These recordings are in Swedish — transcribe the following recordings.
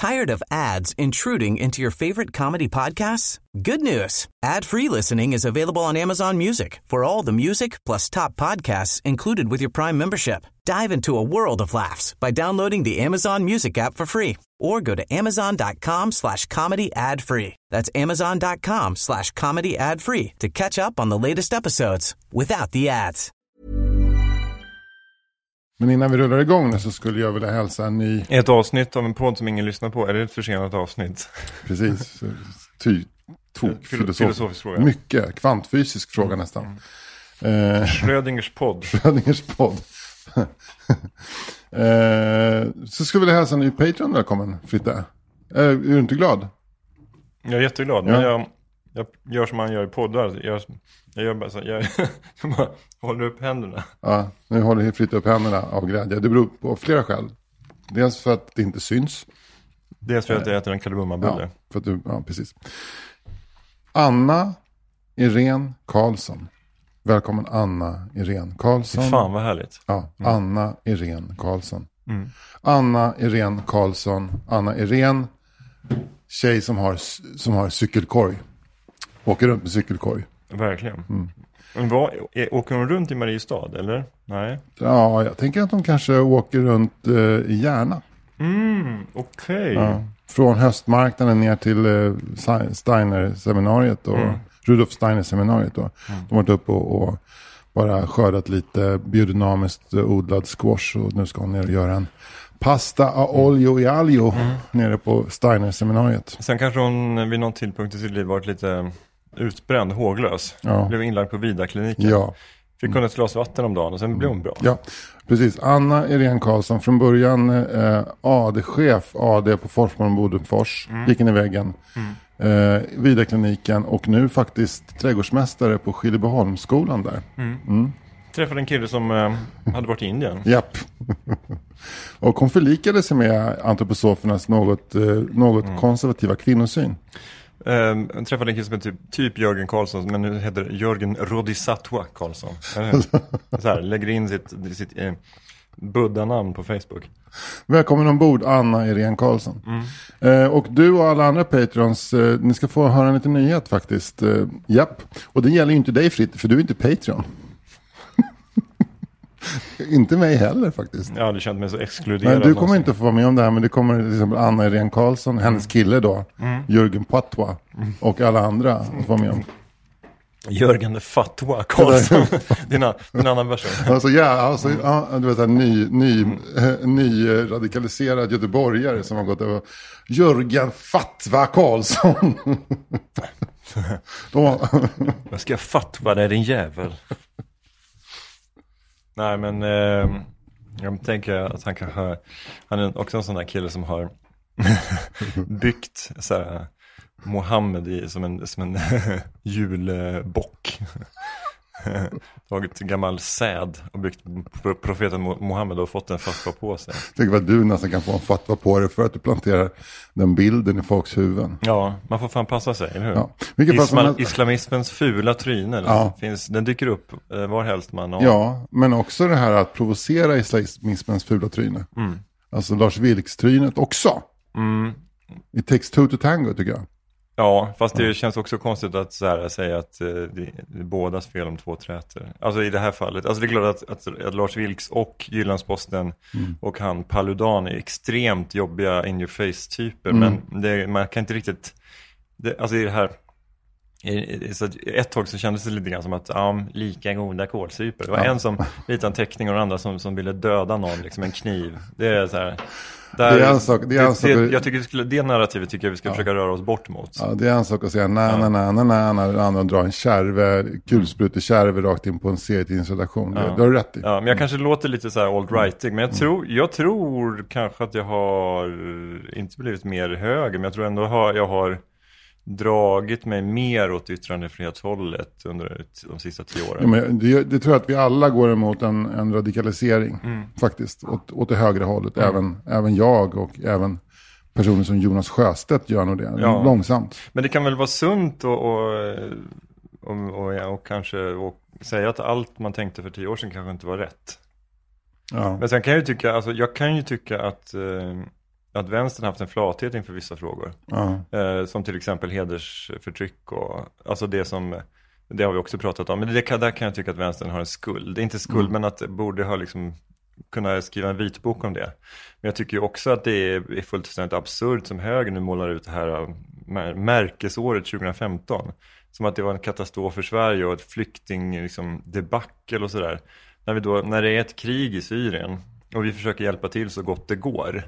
Tired of ads intruding into your favorite comedy podcasts? Good news. Ad-free listening is available on Amazon Music for all the music plus top podcasts included with your Prime membership. Dive into a world of laughs by downloading the Amazon Music app for free or go to amazon.com/comedy ad-free. That's amazon.com/comedy ad-free to catch up on the latest episodes without the ads. Men innan vi rullar igång nu så skulle jag vilja hälsa en ny... Ett avsnitt av en podd som ingen lyssnar på. Är det ett försenat avsnitt? Precis. Filosofisk fråga. Mycket. Kvantfysisk fråga nästan. Schrödingers podd. Schrödingers podd. Så skulle jag vilja hälsa en ny Patreon välkommen, Fritte. Är du inte glad? Jag är jätteglad. Ja. Men jag gör som man gör i poddar. Jag bara håller upp händerna. Ja, nu håller Fritte upp händerna av glädje. Det beror på flera skäl. Dels för att det inte syns. Dels för att jag äter en kardemummabulle. Ja, precis. Anna Irene Karlsson. Välkommen Anna Irene Karlsson. Fan vad härligt. Ja, Anna Irene Karlsson. Anna Irene Karlsson. Anna Irene, tjej som har cykelkorg. Åker runt med cykelkorg. Verkligen. Åker hon runt i Mariestad, eller? Nej. Ja, jag tänker att de kanske åker runt i Järna. Okej. Ja, från höstmarknaden ner till Steiner-seminariet och Rudolf Steiner-seminariet då. De har varit upp och bara skördat lite biodynamiskt odlad squash och nu ska hon ner och göra en pasta a olio e aglio nere på Steiner-seminariet. Sen kanske hon vid någon tidpunkt i sitt liv varit lite utbränd, håglös. Ja. Blev inlagd på Vida-kliniken. Ja. Fick hon ett glas vatten om dagen och sen blev hon bra. Ja, precis. Anna Irene Karlsson, från början AD-chef, AD på Forsman Bodenfors, gick in i väggen. Vida-kliniken och nu faktiskt trädgårdsmästare på Skillebyholmsskolan där. Träffade en kille som hade varit i Indien. Japp. Och hon förlikade sig med antroposofernas något konservativa kvinnosyn. Jag träffade en kille som heter typ Jörgen Karlsson, men nu heter Jörgen Rodisatwa Karlsson. Så här, lägger in sitt Buddha-namn på Facebook. Välkommen ombord, Anna Irene Karlsson. Och du och alla andra Patreons, ni ska få höra en liten nyhet faktiskt. Japp. Och det gäller ju inte dig, Fritt, för du är inte Patreon. Inte mig heller faktiskt. Jag hade känt mig så exkluderad. Nej, du kommer inte få vara med om det här, men det kommer till exempel Anna Irene Karlsson, hennes kille då, Jörgen Patwa och alla andra att få vara med om. Jörgen Fatwa Karlsson. Det är en annan version. Du vet, en ny radikaliserad göteborgare som har gått över. Jörgen Fatwa Karlsson. Jag ska fatwa dig, din jävel. Nej, men jag tänker att han är också en sån där kille som har byggt så här, Mohammed som en julbock. Tagit gammal säd och byggt profeten Mohammed och fått en fatwa på sig. Tänk vad du nästan kan få en fatwa på det för att du planterar den bilden i folks huvuden. Ja, man får fan passa sig, eller hur? Ja. Islamismens fula tryne, den dyker upp var helst man har. Ja, men också det här att provocera islamismens fula tryne. Alltså Lars Vilks-trynet också. It takes two to tango, tycker jag. Ja, fast det känns också konstigt att så här, säga att det är bådas fel om två träter. Alltså i det här fallet. Alltså det är klart att Lars Vilks och Jyllandsposten och han Paludan är extremt jobbiga in your face-typer. Men man kan inte riktigt... alltså i det här... Så ett tag så kändes det lite grann som att lika goda kolsyper. Det var en som ritade en teckning och den andra som ville döda någon, liksom en kniv. Det är så här... Jag tycker det narrativet tycker jag vi ska försöka röra oss bort mot. Ja, det är en sak att säga när den andra drar en kulsprutekärve rakt in på en serietidningsredaktion. Det har du rätt i. Ja, men jag kanske låter lite så här alt-rightig, men jag tror kanske att jag har inte blivit mer höger, men jag tror ändå jag har dragit mig mer åt yttrandefrihetshållet under de sista 10 åren. Ja, men det tror jag att vi alla går emot en radikalisering faktiskt, åt det högre hållet. Även jag och även personer som Jonas Sjöstedt gör nog det, långsamt. Men det kan väl vara sunt och kanske säga att allt man tänkte för 10 år sedan kanske inte var rätt. Ja. Men sen kan jag ju tycka, alltså jag kan ju tycka att att vänstern haft en flathet inför vissa frågor. Som till exempel hedersförtryck och alltså det har vi också pratat om. Men där kan jag tycka att vänstern har en skuld. Det är inte skuld, men att det borde ha liksom kunna skriva en vitbok om det. Men jag tycker ju också att det är fullständigt absurt som höger nu målar ut det här märkesåret 2015. Som att det var en katastrof för Sverige och ett flykting liksom, debacle och sådär. När det är ett krig i Syrien och vi försöker hjälpa till så gott det går.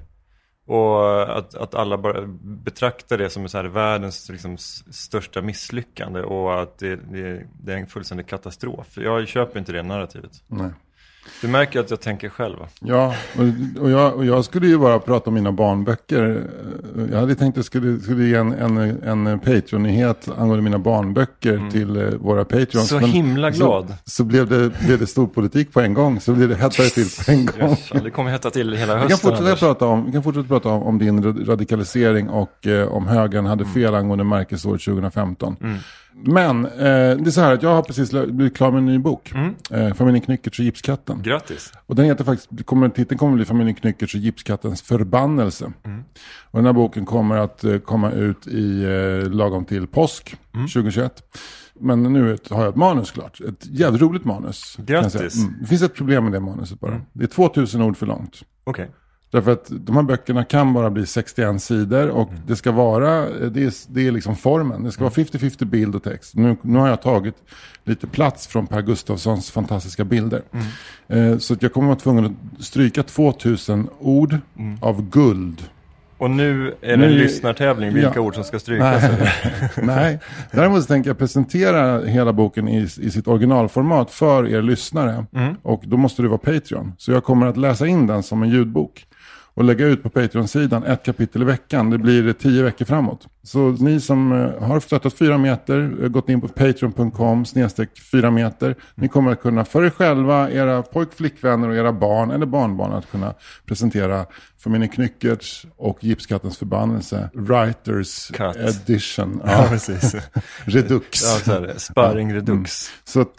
Och att alla bara betraktar det som så här världens liksom, största misslyckande och att det är en fullständig katastrof. Jag köper inte det narrativet. Nej. Du märker att jag tänker själv. Ja, och jag skulle ju bara prata om mina barnböcker. Jag hade tänkt att jag skulle ge en Patreon-nyhet angående mina barnböcker till våra Patreons. Så himla glad. Så blev det stor politik på en gång. Så blev det hettade till på en gång. Yes, det kommer hetta till hela hösten. Vi kan fortsätta prata om din radikalisering och om högern hade fel angående märkesår 2015. Men det är så här att jag har precis blivit klar med en ny bok. Familjen Knyckertz och Gipskatten. Grattis. Och den heter faktiskt, titeln kommer bli Familjen Knyckertz och Gipskattens förbannelse. Och den här boken kommer att komma ut i lagom till påsk 2021. Men nu har jag ett manus klart. Ett jävligt roligt manus. Grattis. Det finns ett problem med det manuset bara. Det är 2000 ord för långt. Okej. Därför att de här böckerna kan bara bli 61 sidor och det ska vara, det är liksom formen. Det ska vara 50-50 bild och text. Nu har jag tagit lite plats från Per Gustafssons fantastiska bilder. Så att jag kommer att vara tvungen att stryka 2000 ord av guld. Och nu är det en lyssnartävling, vilka ord som ska strykas? Nej, däremot tänker jag presentera hela boken i sitt originalformat för er lyssnare. Och då måste du vara Patreon. Så jag kommer att läsa in den som en ljudbok. Och lägga ut på Patreon-sidan 1 kapitel i veckan. Det blir 10 veckor framåt. Så ni som har stöttat 4 meter, gått in på patreon.com/4 meter. Ni kommer att kunna för er själva, era flickvänner och era barn eller barnbarn att kunna presentera Familjen Knyckertz och Gipskattens förbannelse. Writers Cut. Edition. Ja, precis. Redux. Sparring Redux. Så att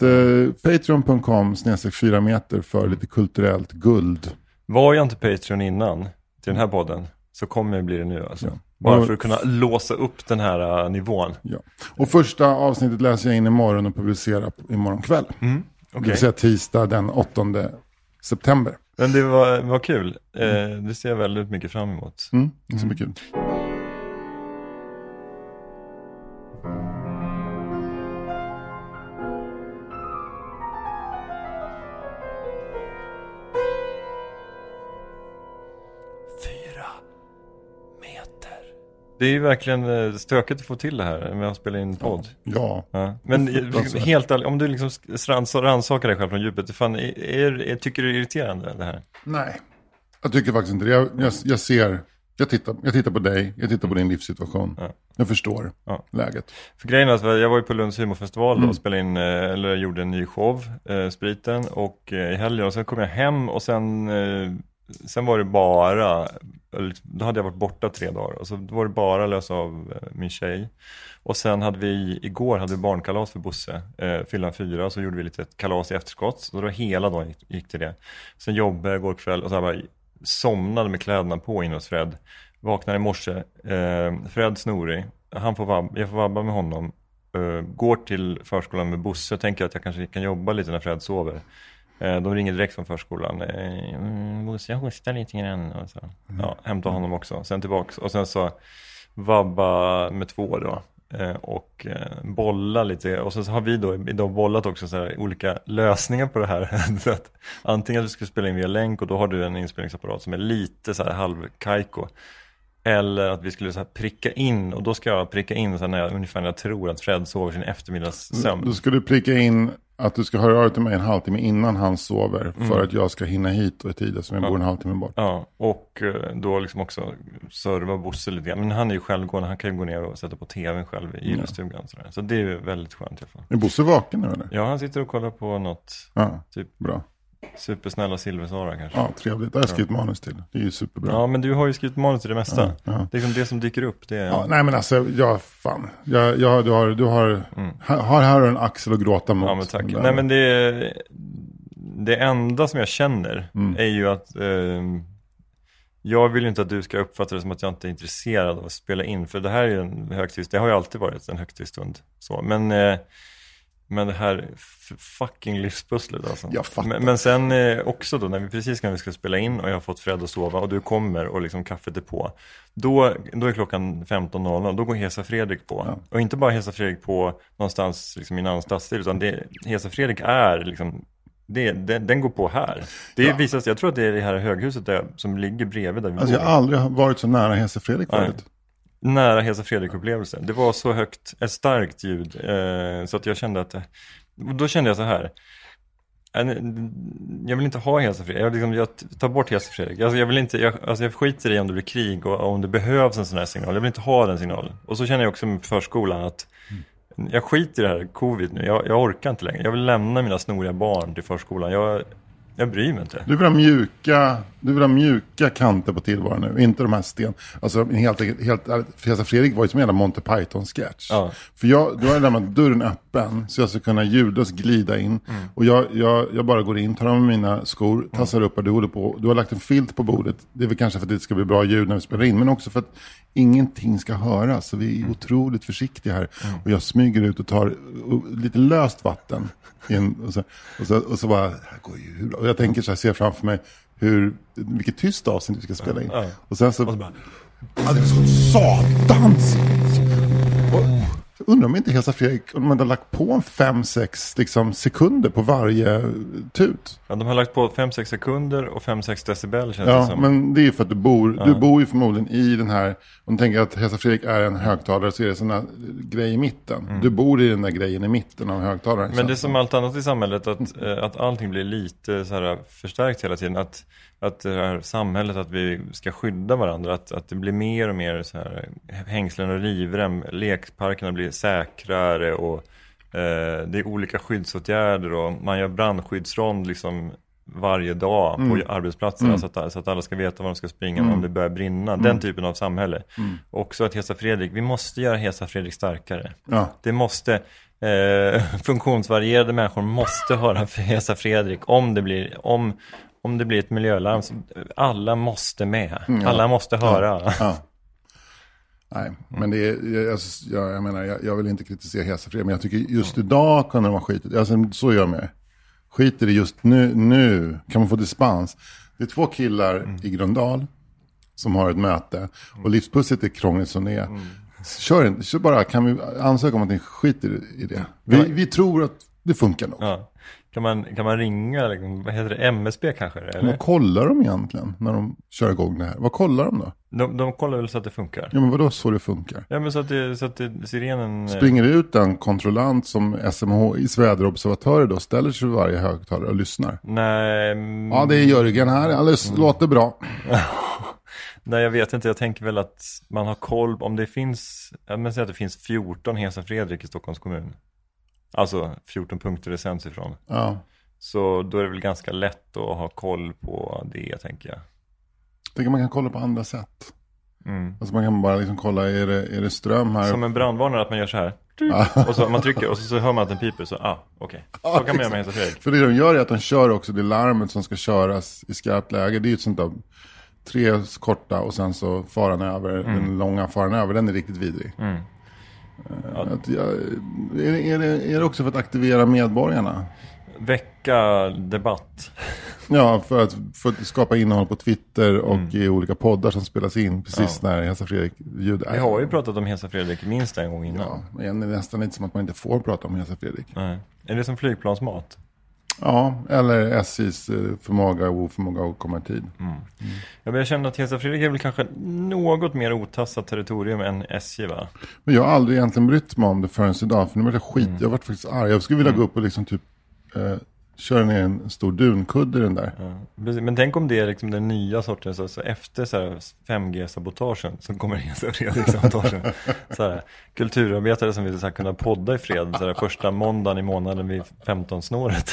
patreon.com/4 meter för lite kulturellt guld. Var jag inte Patreon innan till den här podden så kommer det bli det nu alltså. Ja. Bara för att kunna låsa upp den här nivån. Ja. Och första avsnittet läser jag in imorgon och publicerar imorgon kväll. Okay. Det vill säga tisdag den 8 september. Men det var kul. Det ser jag väldigt mycket fram emot. Det är så mycket kul. Det är ju verkligen stökigt att få till det här med att spela in podd. Ja. Men helt om du liksom rannsakar dig själv från djupet, tycker du det är irriterande det här? Nej, jag tycker faktiskt inte det. Jag tittar på dig, jag tittar på din livssituation. Ja. Jag förstår läget. För grejen är att jag var ju på Lunds humorfestival och spelade in, eller gjorde en ny show, Spriten, och i helgen, och sen kom jag hem och sen var det bara, då hade jag varit borta 3 dagar och så var det bara lösa av min tjej. Och sen hade vi igår barnkalas för Bosse, fyllan 4, så gjorde vi lite ett kalas i efterskott. Så då hela dagen gick till det. Sen jobbade igår kväll och så bara somnade med kläderna på in hos Fred. Vaknade i morse, Fred snorig, jag får vabba med honom. Går till förskolan med Bosse, jag tänker att jag kanske kan jobba lite när Fred sover. De ringer direkt från förskolan. Bosse, jag hostar lite grann. Och så. Hämta honom också. Sen tillbaka. Och sen så vabba med 2 då. Och bolla lite. Och så har vi då idag bollat också så här olika lösningar på det här. Så att antingen att du ska spela in via länk och då har du en inspelningsapparat som är lite så här halvkajko. Eller att vi skulle så här pricka in. Och då ska jag pricka in så här ungefär när jag tror att Fred sover sin eftermiddagssömn. Då ska du pricka in att du ska höra av till mig en halvtimme innan han sover. För att jag ska hinna hit och i tiden som jag bor en halvtimme bort. Ja, och då liksom också serva Bosse lite grann. Men han är ju självgående, han kan ju gå ner och sätta på tvn själv i gillestugan. Så det är ju väldigt skönt i alla fall. Är Bosse vaken nu eller? Ja, han sitter och kollar på något. Typ bra. Supersnälla Silversara kanske. Ja, trevligt. Det har jag skrivit manus till. Det är ju superbra. Ja, men du har ju skrivit manus till det mesta. Det är liksom det som dyker upp. Det är... Ja, nej men alltså, du har en axel att gråta mot. Ja, men tack. Nej, men det enda som jag känner är ju att Jag vill inte att du ska uppfatta det som att jag inte är intresserad av att spela in. För det här är ju en högtidsstund. Det har ju alltid varit en högtidsstund. Så. Men det här fucking livspusslet alltså. Jag fattar. Men sen också då, när vi ska spela in och jag har fått Fred att sova och du kommer och liksom kaffet är på. Då är klockan 15.00, då går Hesa Fredrik på. Ja. Och inte bara Hesa Fredrik på någonstans liksom i en annan stadsdel, utan Hesa Fredrik är liksom... Den går på här. Det visar sig, jag tror att det är det här höghuset där, som ligger bredvid där vi bor. Jag har aldrig varit så nära Hesa Fredrik förut. Nära Hesa Fredrik-upplevelsen. Det var så högt, ett starkt ljud. Så att jag kände att... Då kände jag så här. Jag vill inte ha Hesa Fredrik. Jag tar bort Hesa Fredrik. Alltså jag skiter i om det blir krig och om det behövs en sån här signal. Jag vill inte ha den signalen. Och så känner jag också med förskolan att... Jag skiter i det här covid nu. Jag orkar inte längre. Jag vill lämna mina snoriga barn till förskolan. Jag bryr mig inte. Du vill ha mjuka kanter på tillvaron nu. Inte de här Alltså helt Hesa Fredrik var ju som en jävla Monty Python-sketch. Ja. För då har jag lämnat dörren öppen så jag ska kunna ljudas glida in. Och jag bara går in, tar av mina skor, tassar upp och du har lagt en filt på bordet. Det är väl kanske för att det ska bli bra ljud när vi spelar in. Men också för att ingenting ska höras. Så vi är otroligt försiktiga här. Och jag smyger ut och tar lite löst vatten. Och så bara, här går ju. Och jag tänker så här, ser framför mig vilket tyst avsnitt vi ska spela in. Och sen så bara, det är så satans. Och undrar om inte Hesa Fredrik, om de hade lagt på 5-6 liksom, sekunder på varje tut. Ja, de har lagt på 5-6 sekunder och 5-6 decibel känns det som. Men det är för att du bor ju förmodligen i den här, om du tänker att Hesa Fredrik är en högtalare så är det sådana grej i mitten. Du bor i den där grejen i mitten av högtalaren. Men det är som allt annat i samhället att allting blir lite så här förstärkt hela tiden. Att det här samhället, att vi ska skydda varandra, att det blir mer och mer så här hängslen och livrem, lekparkerna blir säkrare och det är olika skyddsåtgärder och man gör brandskyddsrond liksom varje dag på arbetsplatserna så att alla ska veta var de ska springa om det börjar brinna. Den typen av samhälle. Också att Hesa Fredrik, vi måste göra Hesa Fredrik starkare. Ja. Det måste funktionsvarierade människor måste höra Hesa Fredrik om det blir ett miljölarm. Så alla måste med. Alla måste höra. Ja. Nej, men det är, jag menar, jag vill inte kritisera Hesa Fredrik, men jag tycker just idag kan de ha skitit. Alltså, så gör man. Skiter det just nu kan man få dispens. Det är 2 killar i Gröndal som har ett möte och livspusset är krångligt som det är. Kör bara, kan vi ansöka om att ni skiter i det? Vi tror att det funkar nog. Ja. Kan man ringa, liksom, vad heter det, MSB kanske? Eller? Vad kollar de egentligen när de kör igång det här? Vad kollar de då? De kollar väl så att det funkar. Ja, men vadå så det funkar? Ja, men så att sirenen... Springer det ut en kontrollant som SMHI:s väderobservatörer då ställer sig vid varje högtalare och lyssnar? Nej. Ja, det är Jörgen här. Alldeles låter bra. Nej, jag vet inte. Jag tänker väl att man har koll om det finns... Jag säger att det finns 14 Hesa Fredrik i Stockholms kommun. Alltså 14 punkter det sänds ifrån. Ja. Så då är det väl ganska lätt att ha koll på det, tänker jag. Jag tänker man kan kolla på andra sätt. Alltså man kan bara liksom kolla, är det ström här? Som en brandvarnare, att man gör så här. Och så man trycker och så hör man att den piper. Så okej. Så kan man göra med Hesa Fredrik. För det de gör är att de kör också det larmet som ska köras i skarpt läge. Det är ju ett sånt där 3 korta och sen så faran över. Den långa faran över, den är riktigt vidrig. Är det också för att aktivera medborgarna? Väcka debatt. Ja, för att skapa innehåll på Twitter och i olika poddar som spelas in precis när Hesa Fredrik ljud är. Vi har ju pratat om Hesa Fredrik minst en gång innan. Ja, det är nästan inte som att man inte får prata om Hesa Fredrik. Nej. Är det som flygplansmat? Ja, eller SJs förmåga och oförmåga att komma i tid. Jag känner att Hesa Fredrik är väl kanske något mer otassat territorium än SJ, va? Men jag har aldrig egentligen brytt mig om det förrän idag. För nu var det skit. Jag har varit faktiskt arg. Jag skulle vilja gå upp och liksom typ köra ner en stor dunkudde i den där. Ja. Men tänk om det är liksom den nya sorten. Så efter så här 5G-sabotagen så kommer Hesa Fredrik-sabotagen. Så här, kulturarbetare som vill så här kunna podda i fred. Så här, första måndagen i månaden vid 15-snåret.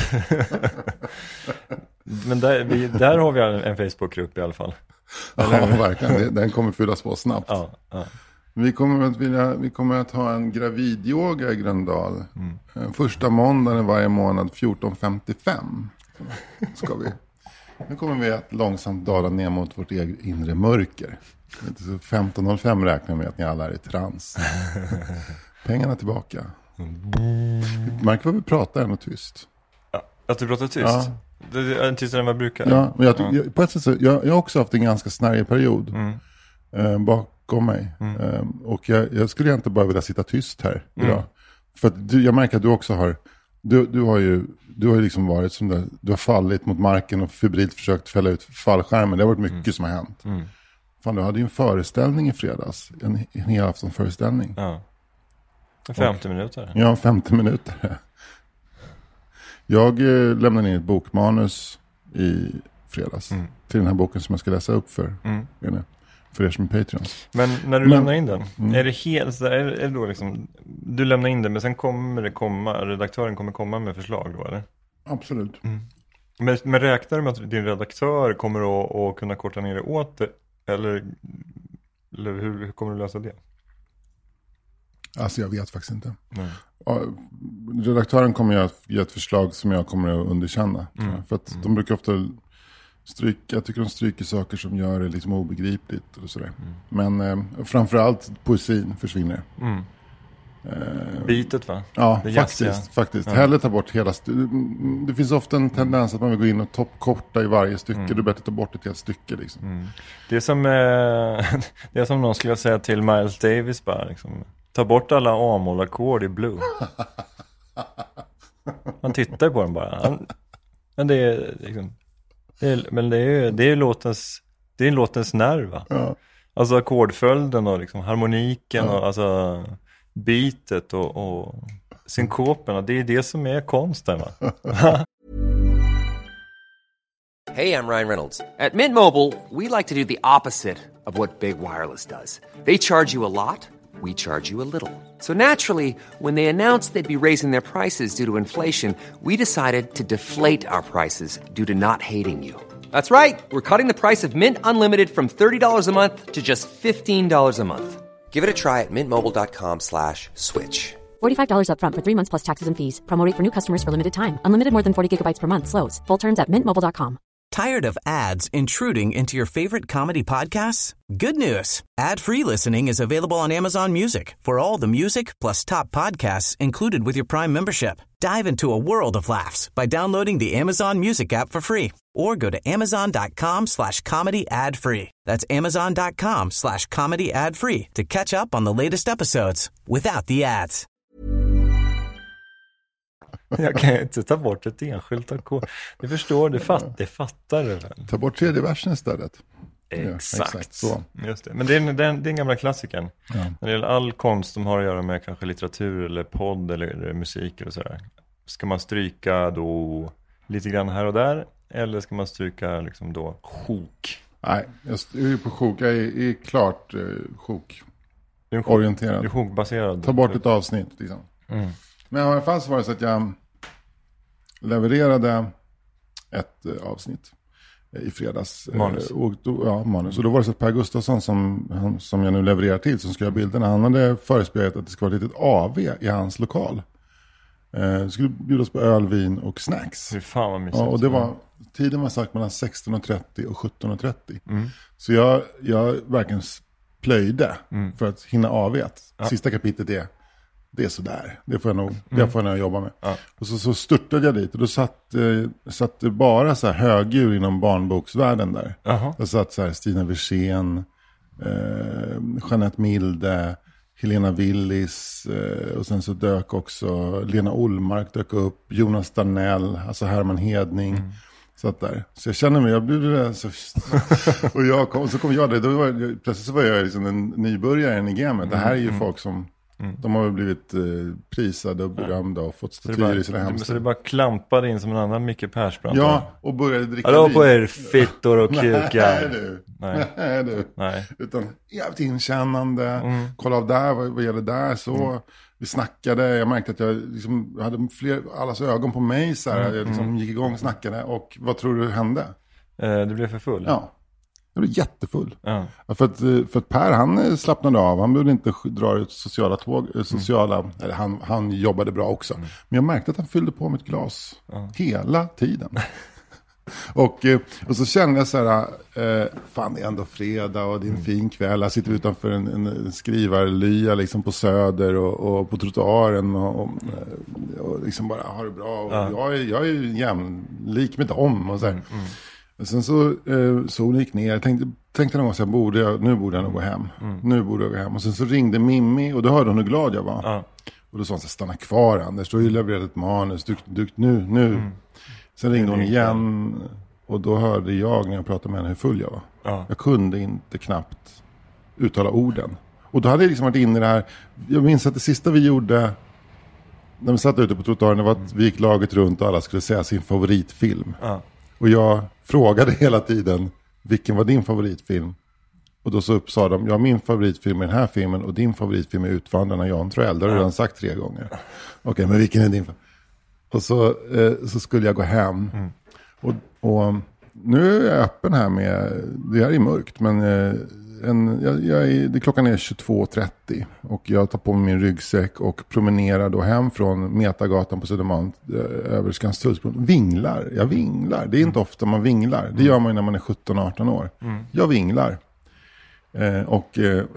Men där har vi en Facebook-grupp i alla fall. Ja, verkligen. Den kommer fyllas på snabbt. Ja. Vi kommer att ha en gravidyoga i Gröndal. Första måndagen varje månad 14.55 ska vi. Nu kommer vi att långsamt dala ner mot vårt eget inre mörker. 15.05 räknar med att ni alla är i trans. Pengarna tillbaka. Märker vad vi pratar ändå tyst. Ja, att du pratar tyst? Ja. Det är en tystare än vad jag brukar. Ja, men jag, på ett sätt så, jag har också haft en ganska snärjig period bakom mig. Och jag skulle egentligen bara vilja sitta tyst här idag. För att jag märker att du också har... Du har ju liksom varit som där, du har fallit mot marken och febrilt försökt fälla ut fallskärmen. Det har varit mycket som har hänt. Fan, du hade ju en föreställning i fredags. En hel aftonföreställning. Ja. 50 minuter. Ja, 50 minuter. Jag lämnade in ett bokmanus i fredags. Till den här boken som jag ska läsa upp för er som är Patreons. Men när du lämnar in den, är det helt så är det då liksom, du lämnar in den men sen kommer det komma, redaktören kommer komma med förslag då, eller? Absolut. Men räknar du med att din redaktör kommer att kunna korta ner det åt det? Eller hur kommer du lösa det? Alltså jag vet faktiskt inte. Redaktören kommer att ge ett förslag som jag kommer att underkänna. För att de brukar ofta stryka, jag tycker de stryker saker som gör det liksom obegripligt och sådär. Men framförallt poesin försvinner. Bitet, va? Ja, det faktiskt. Hellre ta bort hela det finns ofta en tendens att man vill gå in och toppkorta i varje stycke. Du bättre ta bort ett helt stycke liksom. Det är som någon skulle säga till Miles Davis bara liksom, ta bort alla A-moll-ackord i Blue. Man tittar på den bara. Men det är liksom, det är låtens nerv, va? Ja. Alltså ackordföljden och liksom harmoniken och alltså bitet och synkoperna, det är det som är konsten, va? Hey, I'm Ryan Reynolds. At Mint Mobile, we like to do the opposite of what Big Wireless does. They charge you a lot, we charge you a little. So naturally, when they announced they'd be raising their prices due to inflation, we decided to deflate our prices due to not hating you. That's right. We're cutting the price of Mint Unlimited from $30 a month to just $15 a month. Give it a try at mintmobile.com/switch. $45 up front for 3 months plus taxes and fees. Promo rate for new customers for limited time. Unlimited more than 40 gigabytes per month slows. Full terms at mintmobile.com. Tired of ads intruding into your favorite comedy podcasts? Good news. Ad-free listening is available on Amazon Music for all the music plus top podcasts included with your Prime membership. Dive into a world of laughs by downloading the Amazon Music app for free or go to amazon.com/comedy ad-free. That's amazon.com/comedy ad-free to catch up on the latest episodes without the ads. Jag kan inte ta bort ett enskilt ackord. Du förstår, det fattar du väl? Ta bort tredje versen istället. Exakt så. Just det. Men det är den gamla klassiken. Ja. När det gäller all konst som har att göra med kanske litteratur eller podd eller musik eller sådär. Ska man stryka då lite grann här och där? Eller ska man stryka liksom då sjok? Nej, jag är på sjok. Jag är klart sjok-orienterad. Du är sjokbaserad. Ta bort ett avsnitt liksom. Men i alla fall så var det så att jag levererade ett avsnitt i fredags. Manus. Manus. Och då var det så att Per Gustafsson som jag nu levererar till, som ska göra bilderna, han hade förespeglat att det ska vara ett litet AV i hans lokal. Det skulle bjudas på öl, vin och snacks. Hur fan vad mysigt. Ja, och det var, tiden var sagt mellan 16.30 och 17.30. Så jag verkligen plöjde för att hinna AV:et. Sista kapitlet det är sådär. Det får jag nog jobba med. Ja. Och så störtade jag dit. Och då satt det bara så här högdjur inom barnboksvärlden där. Det satt så här Stina Wirsén, Jeanette Milde, Helena Willis. Och sen så dök också Lena Olmark dök upp. Jonas Darnell, alltså Herman Hedning. Satt där. Så jag känner mig, jag blev det så. Och så kom jag där. Plötsligt så var jag liksom en nybörjare i gamet. Det här är ju folk som... De har blivit prisade och berömda och fått statyer i sina hemsidor. Så det bara klampade in som en annan Micke Persbrandt. Ja, och började dricka vin. Hallå på er fittor och kukar. Nej du. Utan jävligt inkännande. Kolla av där, vad gäller där så. Vi snackade, jag märkte att jag liksom hade allas ögon på mig så här. Jag liksom gick igång och snackade. Och vad tror du hände? Du blev för full? Ja. Jag blev jättefull. Ja, för att Per, han slappnade av. Han behövde inte dra ut sociala tåg. Eller han jobbade bra också. Men jag märkte att han fyllde på med ett glas hela tiden. Och så kände jag så här, fan det är ändå fredag och det är en fin kväll. Jag sitter utanför en skrivarlya liksom på Söder och på trottoaren och liksom bara har det bra. Och jag är jämlik med dem och så här. Sen så solen gick ner. Jag tänkte någon gång så här, nu borde jag nog gå hem. Nu borde jag gå hem. Och sen så ringde Mimmi och då hörde hon hur glad jag var. Och då sa hon så här, stanna kvar Anders. Du har ju levererat ett manus. Nu. Sen ringde hon igen och då hörde jag när jag pratade med henne hur full jag var. Jag kunde inte knappt uttala orden. Och då hade jag liksom varit inne i det här. Jag minns att det sista vi gjorde när vi satt ute på trottoaren, det var att vi gick laget runt och alla skulle säga sin favoritfilm. Och jag frågade hela tiden, vilken var din favoritfilm? Och då så sa de, min favoritfilm är den här filmen och din favoritfilm är Utvandrarna Jan Troell. Det har du redan sagt 3 gånger. Okej, men vilken är din? Och så skulle jag gå hem. Och nu är jag öppen här med, det här är mörkt, men klockan är 22:30 och jag tar på mig min ryggsäck och promenerar då hem från Metagatan på Södermalm över Skanstullsbron. Jag vinglar. Det är inte ofta man vinglar. Det gör man ju när man är 17-18 år. Jag vinglar. Och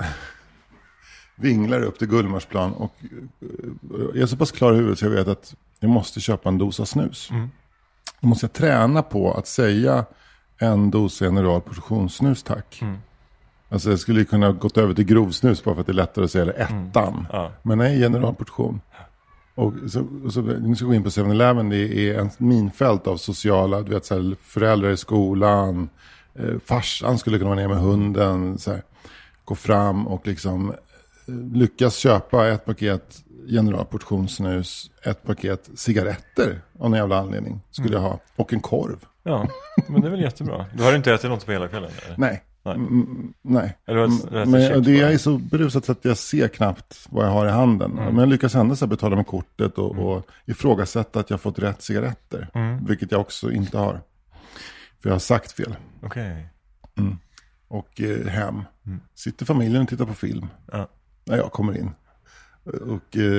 vinglar upp till Gullmarsplan och jag är så pass klar i huvudet så jag vet att jag måste köpa en dosa snus. Då måste jag träna på att säga en dosa general portionssnus tack. Alltså jag skulle kunna gått över till grovsnus bara för att det är lättare att säga det ettan. Men nej, generalportion. Och så nu ska vi gå in på 7-Eleven. Det är en minfält av sociala, du vet så här, föräldrar i skolan. Farsan skulle kunna vara ner med hunden. Så här, gå fram och liksom lyckas köpa ett paket generalportionssnus, ett paket cigaretter av någon jävla anledning skulle jag ha. Och en korv. Ja, men det är väl jättebra. Du har inte ätit något på hela kvällen? Eller? Nej. Nej. Men det är så berusat så att jag ser knappt vad jag har i handen. Men jag lyckas ändå så betala med kortet och ifrågasätta att jag fått rätt cigaretter. Vilket jag också inte har. För jag har sagt fel. Okej. Och hem. Sitter familjen och tittar på film. När jag kommer in. Och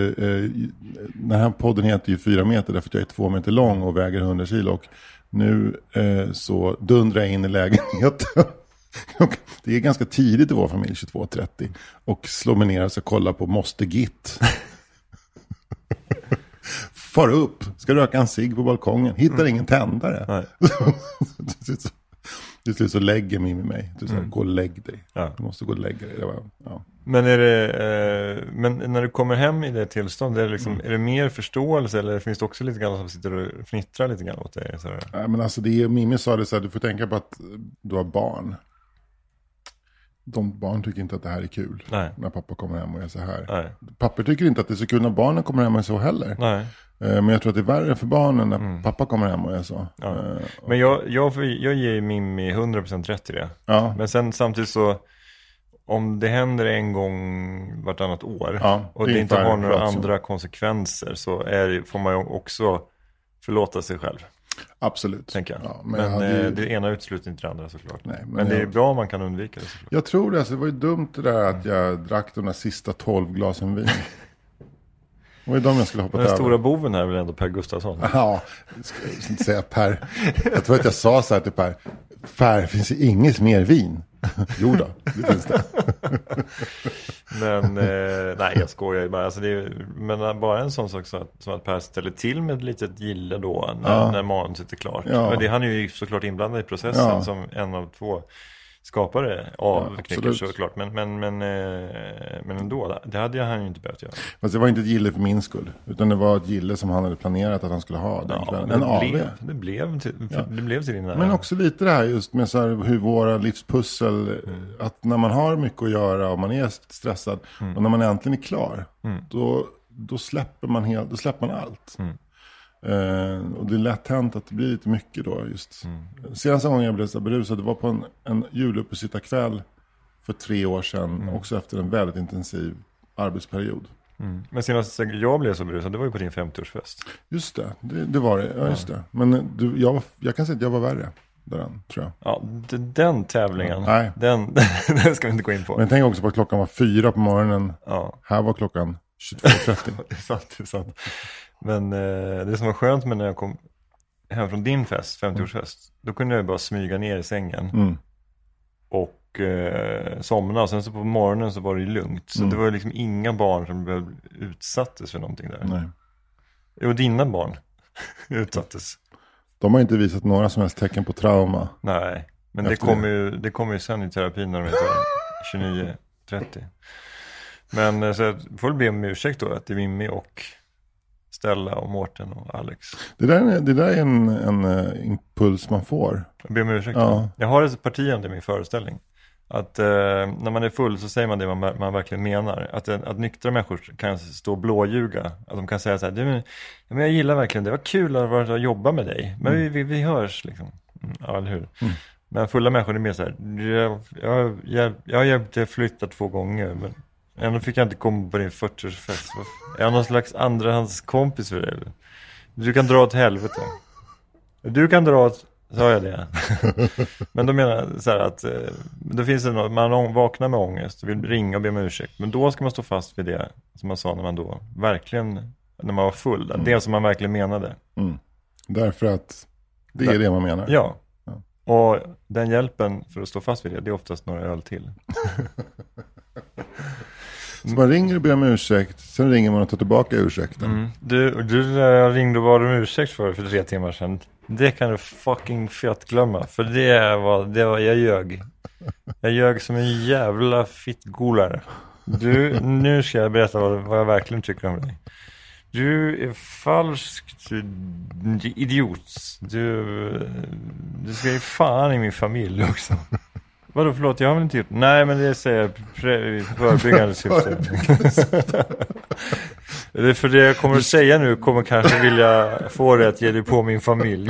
den här podden heter ju 4 meter därför att jag är 2 meter lång och väger 100 kilo. Och nu så dundrar jag in i lägenheten. Det är ganska tidigt i vår familj, 22:30. Och slår mig ner och ska kolla på Måste Git. Far upp, ska röka en cigg på balkongen. Hittar ingen tändare. Till slut så lägger mig. Du säger, gå och lägg dig. Du måste gå och lägga dig. Men men när du kommer hem i det tillstånd, är det mer förståelse eller finns det också lite grann som sitter och fnittrar lite grann åt dig? Nej, men alltså Mimmi sa det så här, du får tänka på att du har barn. De barn tycker inte att det här är kul. Nej. När pappa kommer hem och är så här. Nej. Pappa tycker inte att det är så kul när barnen kommer hem och är så heller. Nej. Men jag tror att det är värre för barnen när pappa kommer hem och är så. Ja. Men jag ger Mimmi 100% rätt i det. Ja. Men sen samtidigt så, om det händer en gång vartannat år och det inte har några andra konsekvenser så får man ju också förlåta sig själv. Absolut. Tänker jag. Ja, men det ena utesluter inte det andra såklart. Nej, men det är bra om man kan undvika det såklart. Jag tror det. Alltså, det var ju dumt det där att jag drack de där sista 12 glasen vin. Det var ju de jag skulle hoppa över. Den stora boven här är väl ändå Per Gustafsson? Ja, jag ska inte säga Per. Jag tror att jag sa så här till Per. Per, finns det inget mer vin? Jo då, det finns det. Men nej, jag skojar ju bara. Alltså, men bara en sån sak som att Per ställer till med ett litet gille då när manuset är klart. Ja. Han är ju såklart inblandad i processen som en av 2 skapare av Knycker såklart. Men ändå, det hade han ju inte behövt göra. Fast det var inte ett gille för min skull. Utan det var ett gille som han hade planerat att han skulle ha. Det blev till din nära. Men också lite det här just med så här, hur våra livspussel, att när man har mycket att göra och man är stressad och när man äntligen är klar, då släpper man allt. Och det är lätt hänt att det blir lite mycket då just. Senaste gången jag blev så berusad, det var på en juluppesittarkväll för 3 år sedan, också efter en väldigt intensiv arbetsperiod. Men senast jag blev så berusad, det var ju på din 50-årsfest. Just det var det, ja just det. Men jag kan säga att jag var värre där, tror jag. Ja, den tävlingen, den ska vi inte gå in på. Men tänk också på att klockan var 4 på morgonen. Här var klockan 22:30. Det är sant. Men det som var skönt med när jag kom hem från din fest, 50-årsfest, då kunde jag bara smyga ner i sängen och somna. Och sen så på morgonen så var det ju lugnt. Så det var liksom inga barn som utsattes för någonting där. Nej. Jo, dina barn utsattes. De har inte visat några som helst tecken på trauma. Nej, men det kommer ju sen i terapin när de är 29-30. Men så jag får be om ursäkt då att det är Mimmi och Stella och Mårten och Alex. Det där är en impuls man får. Jag ber om ursäkt. Ja. Jag har ett parti om det i min föreställning. Att när man är full så säger man det man verkligen menar. Att nyktra människor kan stå och blåljuga. Att de kan säga så här, men jag gillar verkligen, det var kul att jobba med dig. Men vi hörs liksom. Ja, eller hur? Men fulla människor är mer så här, jag har hjälpt dig flytta 2 gånger, men ändå fick jag inte komma på din 40-årsfest. Jag är någon slags andrahandskompis för dig. Du kan dra åt helvete. Du kan dra åt... Sa jag det? Men då menar jag så här att då finns det något, man vaknar med ångest och vill ringa och be om ursäkt. Men då ska man stå fast vid det som man sa när man var full. Det som man verkligen menade. Därför att det är det man menar. Ja. Och den hjälpen för att stå fast vid det är oftast några öl till. Så man ringer och ber om ursäkt, sen ringer man och tar tillbaka ursäkten. Du ringde och bad om ursäkt för 3 timmar sedan. Det kan du fucking fett glömma. För det var jag ljög. Jag ljög som en jävla fittgolare. Nu ska jag berätta vad jag verkligen tycker om dig. Du är falsk, du idiot. Du ska ju fan i min familj också. Vadå, förlåt, jag har väl inte gjort... Nej, men det säger jag förebyggande syfte. Det är för det jag kommer att säga nu kommer kanske vilja få det att ge dig på min familj.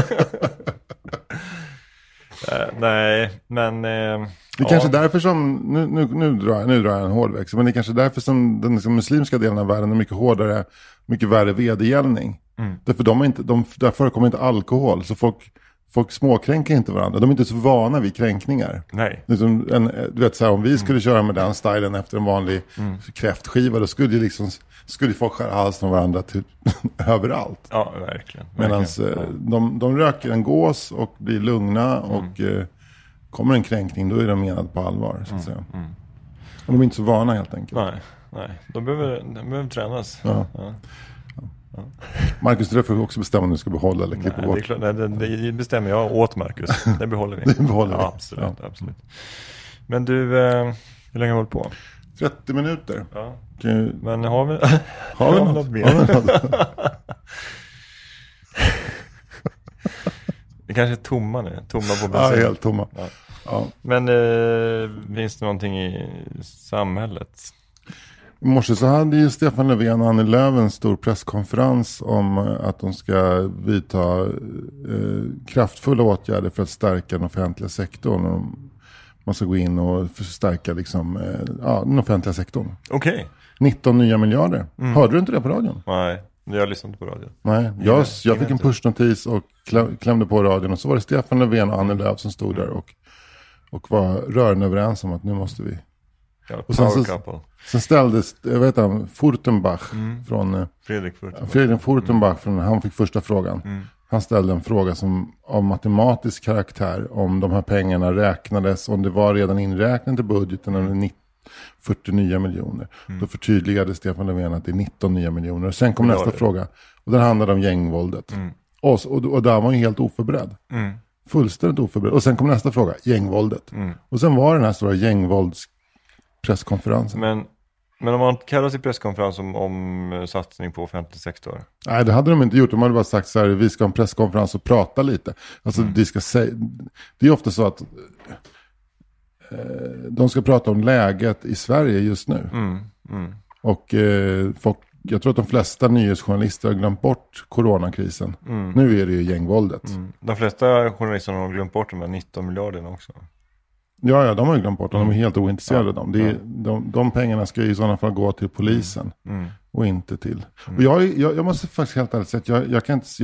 Nej, men... det är kanske därför som... Nu drar jag en hård växel. Men det är kanske därför som den liksom muslimska delen av världen är mycket hårdare, mycket värre vedergällning. Därför där förekommer inte alkohol. Så folk småkränker inte varandra. De är inte så vana vid kränkningar. Nej. Du vet så här, om vi skulle köra med den stilen efter en vanlig kräftskiva, då skulle folk skära halsen av varandra typ överallt. Ja, verkligen. Medan de röker en gås och blir lugna och kommer en kränkning, då är de menade på allvar så att säga. Och de är inte så vana helt enkelt. Nej. De behöver tränas. Ja. Marcus, du får också bestämma om du ska behålla eller klippa bort. Det är klart, det bestämmer jag åt Marcus. Det behåller vi. Det behåller vi. Ja, absolut. Men du, hur länge har vi hållit på? 30 minuter. Ja. Men har vi något mer? Det kanske är tomma nu. Tomma på bensin. Ja, helt tomma. Ja. Ja. Men finns det någonting i samhället? I morse så hade ju Stefan Löfven och Annie Lööf en stor presskonferens om att de ska vidta kraftfulla åtgärder för att stärka den offentliga sektorn. Man ska gå in och förstärka liksom, den offentliga sektorn. Okej. 19 nya miljarder. Hörde du inte det på radion? Nej, jag lyssnade inte på radion. Nej, jag fick en pushnotis och klämde på radion. Och så var det Stefan Löfven och Annie Lööf som stod där och var rörande överens om att nu måste vi... Ja, och sen ställdes, jag vet inte, Furtenbach från... Fredrik Furtenbach, han fick första frågan. Han ställde en fråga som av matematisk karaktär, om de här pengarna räknades, om det var redan inräknat i budgeten eller 40 nya miljoner. Då förtydligade Stefan Löfven att det är 19 nya miljoner. Och sen kom nästa fråga, och den handlade om gängvåldet. Och där var han ju helt oförberedd. Fullständigt oförberedd. Och sen kom nästa fråga, gängvåldet. Och sen var den här stora gängvåldspresskonferensen. Men om man kallar sig presskonferens om satsning på offentlig sektor? Nej, det hade de inte gjort. De hade bara sagt så här, vi ska ha en presskonferens och prata lite. Alltså det är ofta så att de ska prata om läget i Sverige just nu. Och jag tror att de flesta nyhetsjournalister har glömt bort coronakrisen. Nu är det ju gängvåldet. De flesta journalister har glömt bort de här 19 miljarderna också. Ja, de har ju glömt bort dem. De är helt ointresserade av dem. De pengarna ska i sådana fall gå till polisen och inte till. Och jag måste faktiskt helt ärligt säga att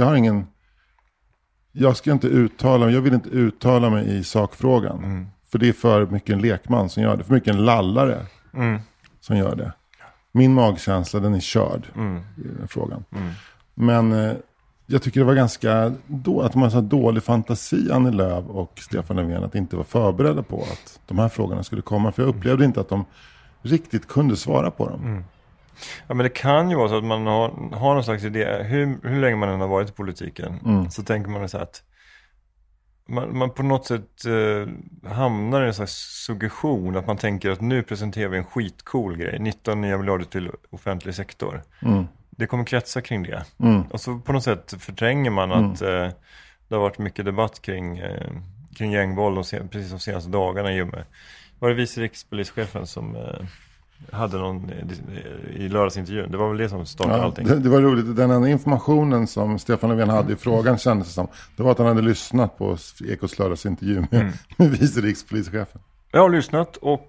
jag vill inte uttala mig i sakfrågan. För det är för mycket en lekman som gör det. För mycket en lallare som gör det. Min magkänsla, den är körd i den här frågan. Men jag tycker det var ganska att de har så dålig fantasi, Annie Lööf och Stefan Löfven, att inte vara förberedda på att de här frågorna skulle komma. För jag upplevde inte att de riktigt kunde svara på dem. Mm. Ja, men det kan ju vara så att man har någon slags idé. Hur länge man än har varit i politiken så tänker man så att man på något sätt hamnar i en slags suggestion att man tänker att nu presenterar vi en skitcool grej. 19 nya miljarder till offentlig sektor. Det kommer kretsa kring det. Och så på något sätt förtränger man att det har varit mycket debatt kring gängvåld precis de senaste dagarna i och med. Var det vice rikspolischefen som hade någon i lördagsintervjun? Det var väl det som startade allting. Det var roligt. Den enda informationen som Stefan Löfven hade i frågan kändes som, det var att han hade lyssnat på Ekots lördagsintervju med vice rikspolischefen. Jag har lyssnat och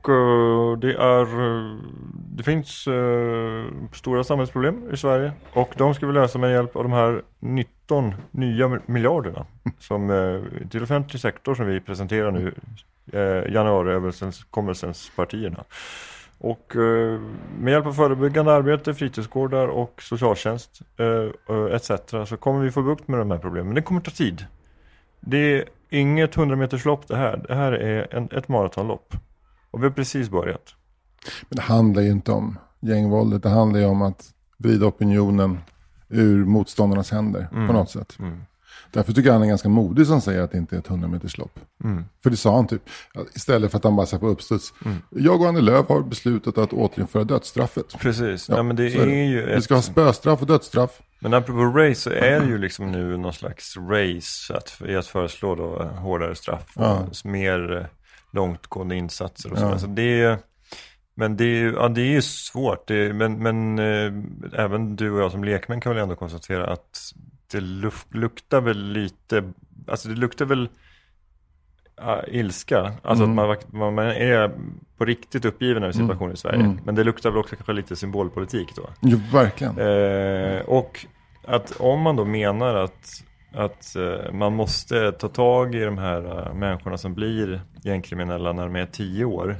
det finns stora samhällsproblem i Sverige och de ska vi lösa med hjälp av de här 19 nya miljarderna som till offentlig sektor som vi presenterar nu januariöverenskommelsens partierna. Och med hjälp av förebyggande arbete, fritidsgårdar och socialtjänst etc. så kommer vi få bukt med de här problemen. Det kommer ta tid. Det är inget 100-meterslopp det här. Det här är ett maratonlopp. Och vi har precis börjat. Men det handlar ju inte om gängvåldet. Det handlar ju om att vrida opinionen ur motståndarnas händer på något sätt. Därför tycker jag han är ganska modig som säger att det inte är ett 100-meterslopp. För det sa han typ. Istället för att han bara sa på uppstuds. Jag och Annie Lööf har beslutat att återinföra dödsstraffet. Precis. Ja, men det är ju vi ska ha spöstraff och dödsstraff. Men apropå race så är det ju liksom nu någon slags race att föreslå då hårdare straff och mer långtgående insatser och så. Alltså men det är ju svårt. Men även du och jag som lekmän kan väl ändå konstatera att det luktar väl lite, alltså det luktar väl ilska. Alltså att man är på riktigt uppgiven över situationen i Sverige. Men det luktar väl också kanske lite symbolpolitik då. Jo, verkligen. Och att om man då menar att man måste ta tag i de här människorna som blir gängkriminella när de är 10 år.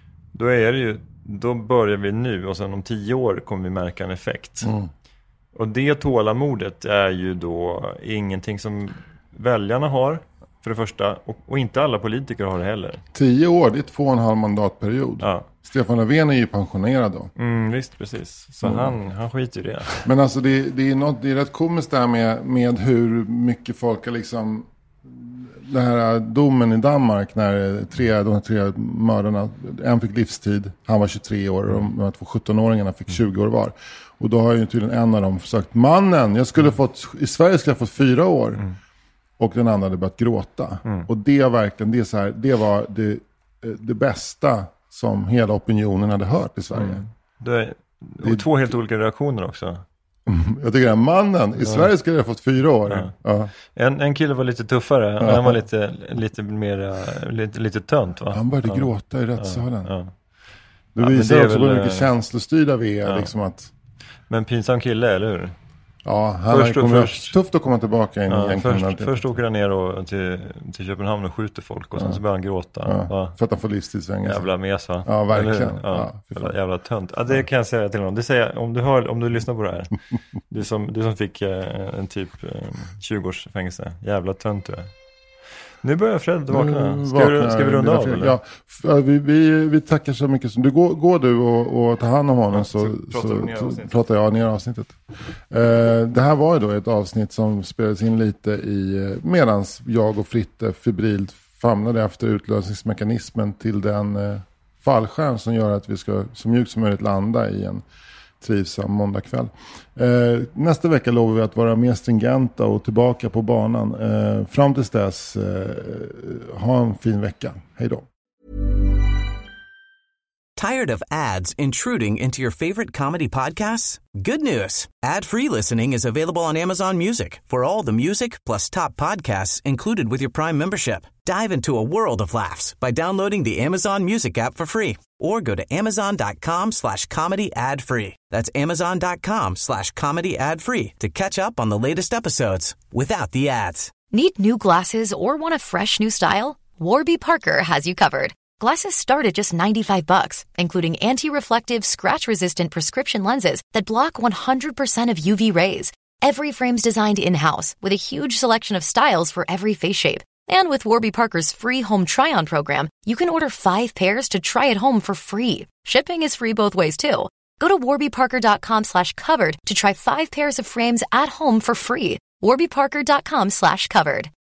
Då börjar vi nu och sen om 10 år kommer vi märka en effekt. Och det tålamodet är ju då ingenting som väljarna har för det första och inte alla politiker har det heller. 10 år, det är 2,5 mandatperiod. Ja. Stefan Löfven är ju pensionerad då. Visst, precis. Så han skiter i det. Men alltså det är rätt komiskt där med hur mycket folk har liksom... Den här domen i Danmark när de här 3 mördarna, en fick livstid, han var 23 år och de här 2 17-åringarna fick 20 år var. Och då har ju tydligen en av dem sagt, mannen, i Sverige skulle jag fått 4 år. Och den andra hade börjat gråta. Och det var det bästa som hela opinionen hade hört i Sverige. Det är 2 helt olika reaktioner också. Jag tycker att mannen i Sverige skulle ha fått 4 år. Ja. En kille var lite tuffare. Han var lite mer lite tönt, va? Han började gråta i rättssalen. Det visar också hur mycket känslostyrda vi är. Liksom att... Men pinsam kille, eller hur? Ja, han kommer tufft att komma tillbaka in i först åker han ner till Köpenhamn och skjuter folk och sen så börjar han gråta. För att han får livstidsfängelse. Jävla mes, va? Ja, verkligen. Jävla tönt. Ja, det kan jag säga till honom. Det säger om du lyssnar på det här. Du som fick en typ 20-års fängelse. Jävla tönt du är. Nu börjar Fred vakna. Ska vi runda av? Eller? Ja, vi tackar så mycket. Du går du och tar hand om honom så pratar jag ner avsnittet. Det här var ju då ett avsnitt som spelades in lite medans jag och Fritte febrilt famnade efter utlösningsmekanismen till den fallskärm som gör att vi ska så mjukt som möjligt landa i en trivsam måndagkväll. Nästa vecka lovar vi att vara mer stringenta och tillbaka på banan. Fram tills dess, ha en fin vecka. Hej då. Tired of ads intruding into your favorite comedy podcasts? Good news. Ad-free listening is available on Amazon Music for all the music plus top podcasts included with your Prime membership. Dive into a world of laughs by downloading the Amazon Music app for free or go to amazon.com/comedy ad-free. That's amazon.com/comedy ad-free to catch up on the latest episodes without the ads. Need new glasses or want a fresh new style? Warby Parker has you covered. Glasses start at just $95, including anti-reflective, scratch-resistant prescription lenses that block 100% of UV rays. Every frame's designed in-house with a huge selection of styles for every face shape. And with Warby Parker's free home try-on program, you can order 5 pairs to try at home for free. Shipping is free both ways, too. Go to warbyparker.com/covered to try 5 pairs of frames at home for free. warbyparker.com/covered.